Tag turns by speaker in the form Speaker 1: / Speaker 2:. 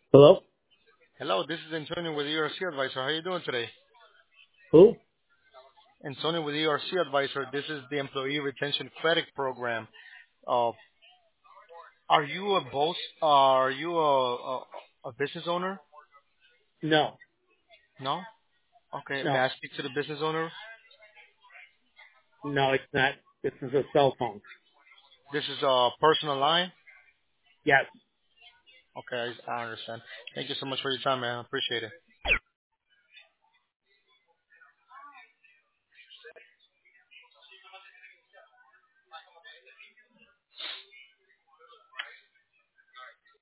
Speaker 1: Hello?
Speaker 2: Hello, this is Antonio with ERC Advisor. How are you doing today?
Speaker 1: Who?
Speaker 2: Antonio with ERC Advisor. This is the Employee Retention Credit Program. Uh, are you a boss? Are you a business owner?
Speaker 1: No.
Speaker 2: No? Okay. May
Speaker 1: No.
Speaker 2: I speak to the business owner?
Speaker 1: No, it's not. This is a cell phone.
Speaker 2: This is a personal line?
Speaker 1: Yes.
Speaker 2: Okay, I understand. Thank you so much for your time, man. I appreciate it.